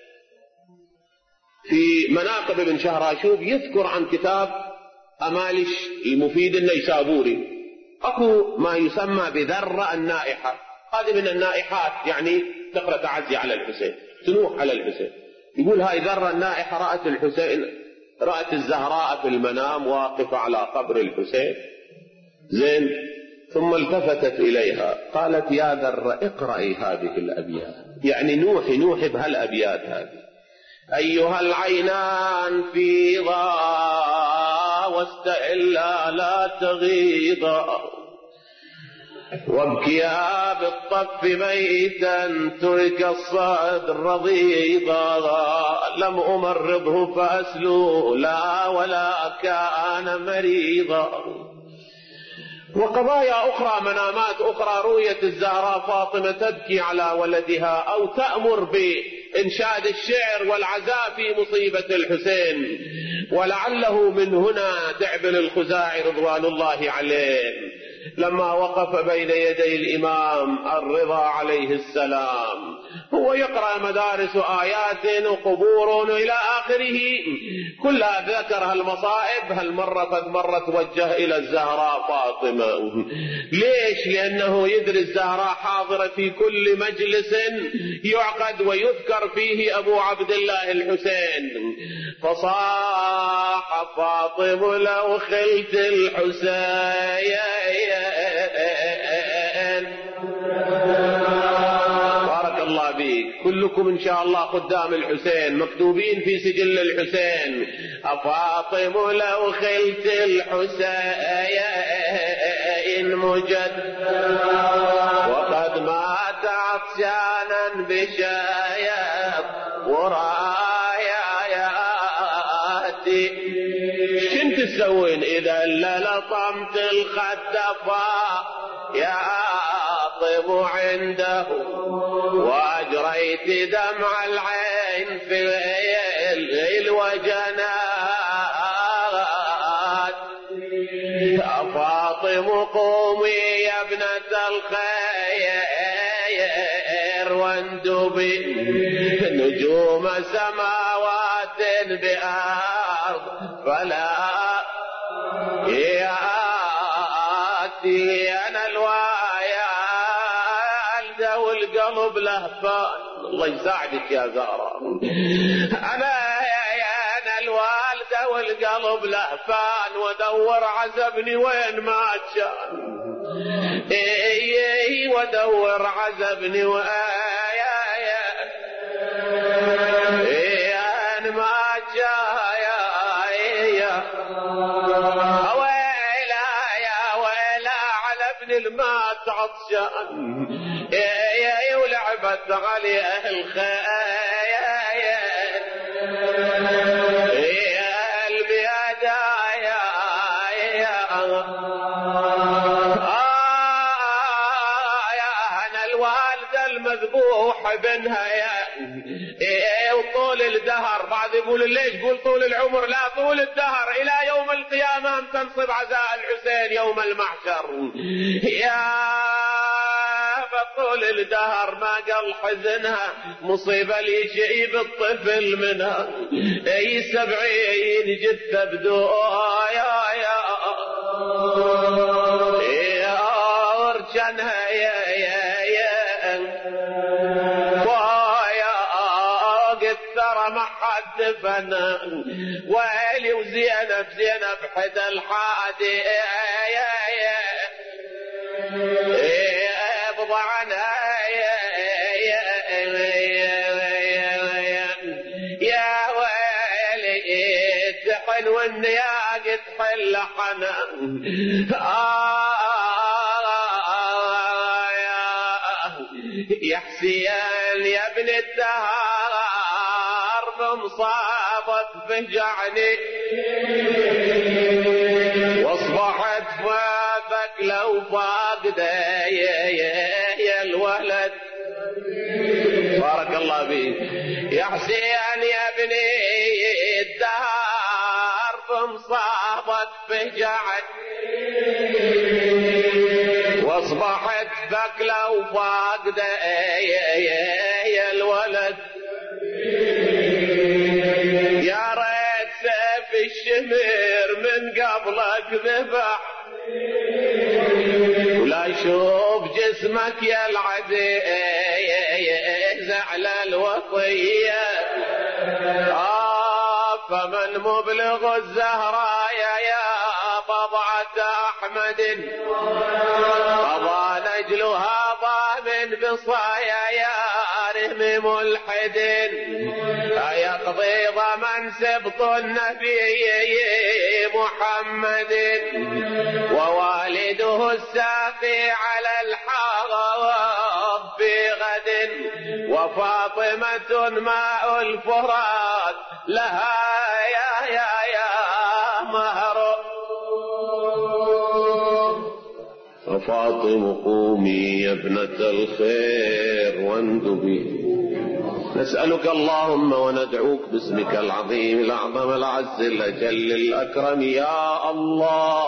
في مناقب ابن شهراشوب يذكر عن كتاب أمالش المفيد النيسابوري أكو ما يسمى بذرة النائحة، هذه من النائحات يعني تقرأ تعزي على الحسين تنوح على الحسين. يقول هاي ذرة النائحة رأت الحسين رأت الزهراء في المنام واقفة على قبر الحسين، زين، ثم التفتت إليها قالت يا ذرة اقرأي هذه الأبيات، يعني نوحي بهالأبيات هذه: أيها العينان فيضا واستئلا لا تغيضا، وابكيا بالطف ميتا ترك الصدر رضيضا، لم أمرضه فأسلو لا ولا كان مريضا. وقضايا أخرى، منامات أخرى، رؤية الزهراء فاطمة تبكي على ولدها أو تأمر بإنشاد الشعر والعزاء في مصيبة الحسين، ولعله من هنا تعبل الخزاعي رضوان الله عليه لما وقف بين يدي الإمام الرضا عليه السلام، هو يقرأ مدارس آيات وقبور إلى آخره، كلها ذكر هالمصائب. هالمرة قد مرة توجه إلى الزهراء فاطمة. ليش؟ لأنه يدري الزهراء حاضرة في كل مجلس يعقد ويذكر فيه أبو عبد الله الحسين. فصاح فاطمة لو خلت الحسين، بارك الله بيك، كلكم إن شاء الله قدام الحسين، مكتوبين في سجل الحسين: أفاطمة لو خلت الحسين مجد، وقد مات عطشانا بشايب وراياتي، شنت تسوين إذا لطمت الخدفة يا طيب عنده، وأجريت دمع العين في الوجنات. فاطمة قومي يا ابنة الخير واندبي، نجوم سماوات بأرض فلا يأتي، أنا الوالدة والقلب لهفان. الله يساعدك يا زهرة، أنا الوالدة والقلب لهفان، ودور عزبني وين ما كان، ودور عزبني وين ما كان، المات عطشان ولعبت عليه الخيال البيدايا، أنا الوالدة المذبوح بنها وطول الدهر. بعض يقول ليش قول طول العمر؟ لا، طول الدهر إلى يوم القيامة تنصب عزاء الحسين يوم المحشر. يا طول الدهر ما قل حزنها، مصيبة لي شيب الطفل منها، اي 70 جثة بدويا يا ورجنها ما حد فنا، ويلي وزينب حد الحادي بضعنا يا ويلي الدحن والنياق تحل حنا. يا حسين يا ابن الدهر مصابت فجعني، واصبحت فابك لو فاقده يا الولد. بارك الله فيك يا حسين يا ابني الدهر مصابت فجعني، واصبحت فك لو فاقده يا الولد. يا ريت سيف الشمر من قبلك ذبح، ولا يشوف جسمك يا العزيز على الوصية. فمن مبلغ الزهراء يا بضعة أحمد قضى نجلها ضامن بصايا يا رهم ملحد أيقضي ضمن سبط النبي محمد ووالده الساقي على الحوض بغد وفاطمة ماء الفرات لها يا مهر فاطم قومي يا ابنة الخير واندبي. نسألك اللهم وندعوك باسمك العظيم الأعظم الأعز الأجل الأكرم يا الله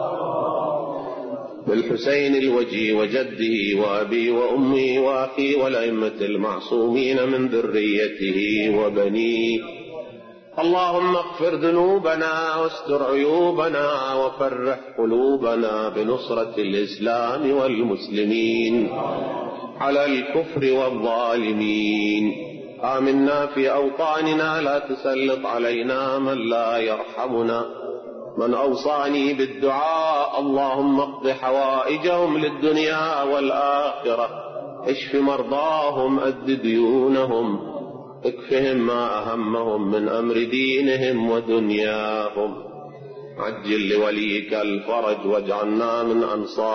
بالحسين الوجي وجده وأبي وأمي وأخي والأئمة المعصومين من ذريته وبنيه. اللهم اغفر ذنوبنا واستر عيوبنا وفرح قلوبنا بنصرة الإسلام والمسلمين على الكفر والظالمين. آمنا في أوطاننا لا تسلط علينا من لا يرحمنا. من أوصاني بالدعاء اللهم اقض حوائجهم للدنيا والآخرة، اشف مرضاهم، أد ديونهم، اكفهم ما أهمهم من أمر دينهم ودنياهم. عجل لوليك الفرج واجعلنا من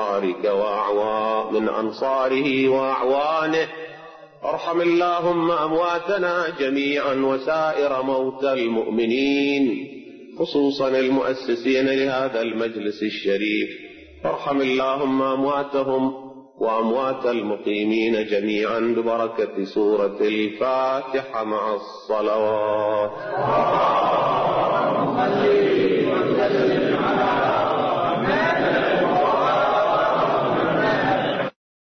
أنصاره وأعوانه. ارحم اللهم أمواتنا جميعا وسائر موتى المؤمنين خصوصا المؤسسين لهذا المجلس الشريف. ارحم اللهم أمواتهم وأموات المقيمين جميعا ببركة سورة الفاتحة مع الصلوات.